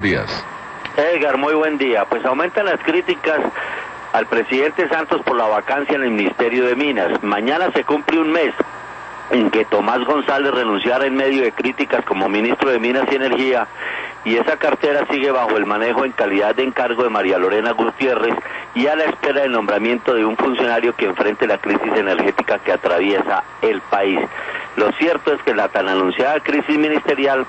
días. Edgar, muy buen día. Pues aumentan las críticas al presidente Santos por la vacancia en el Ministerio de Minas. Mañana se cumple un mes en que Tomás González renunciara en medio de críticas como ministro de Minas y Energía, y esa cartera sigue bajo el manejo en calidad de encargo de María Lorena Gutiérrez y a la espera del nombramiento de un funcionario que enfrente la crisis energética que atraviesa el país. Lo cierto es que la tan anunciada crisis ministerial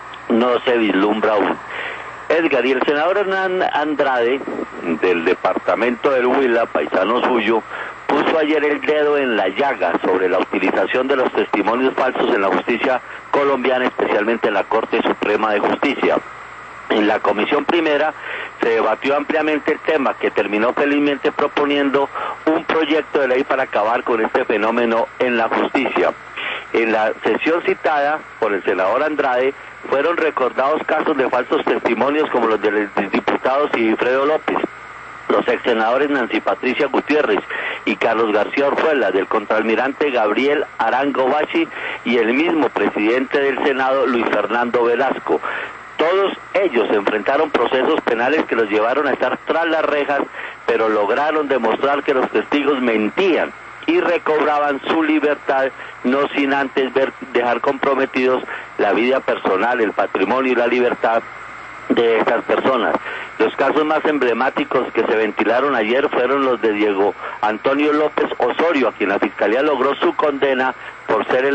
no se vislumbra aún. Edgar, y el senador Hernán Andrade, del departamento del Huila, paisano suyo, puso ayer el dedo en la llaga sobre la utilización de los testimonios falsos en la justicia colombiana, especialmente en la Corte Suprema de Justicia. En la Comisión Primera se debatió ampliamente el tema, que terminó felizmente proponiendo un proyecto de ley para acabar con este fenómeno en la justicia. En la sesión citada por el senador Andrade fueron recordados casos de falsos testimonios como los de los diputados Sigifredo López, los ex senadores Nancy Patricia Gutiérrez y Carlos García Orjuela, del contraalmirante Gabriel Arango Bachi y el mismo presidente del Senado, Luis Fernando Velasco. Todos ellos enfrentaron procesos penales que los llevaron a estar tras las rejas, pero lograron demostrar que los testigos mentían y recobraban su libertad, no sin antes dejar comprometidos la vida personal, el patrimonio y la libertad de estas personas. Los casos más emblemáticos que se ventilaron ayer fueron los de Diego Antonio López Osorio, a quien la Fiscalía logró su condena por ser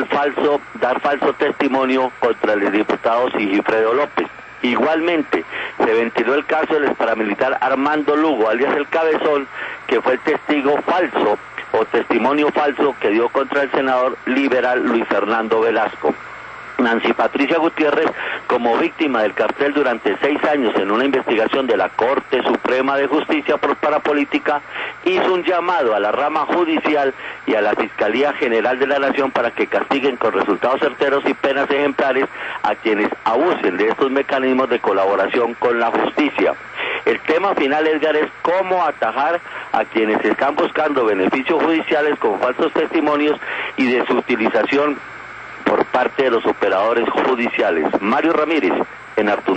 dar falso testimonio contra el diputado Sigifredo López. Igualmente, se ventiló el caso del paramilitar Armando Lugo, alias El Cabezón, que fue el testigo falso o testimonio falso que dio contra el senador liberal Luis Fernando Velasco. Nancy Patricia Gutiérrez, como víctima del cartel durante 6 años en una investigación de la Corte Suprema de Justicia por parapolítica, hizo un llamado a la rama judicial y a la Fiscalía General de la Nación para que castiguen con resultados certeros y penas ejemplares a quienes abusen de estos mecanismos de colaboración con la justicia. El tema final, Edgar, es cómo atajar a quienes están buscando beneficios judiciales con falsos testimonios y de su utilización por parte de los operadores judiciales. Mario Ramírez, en Arturo.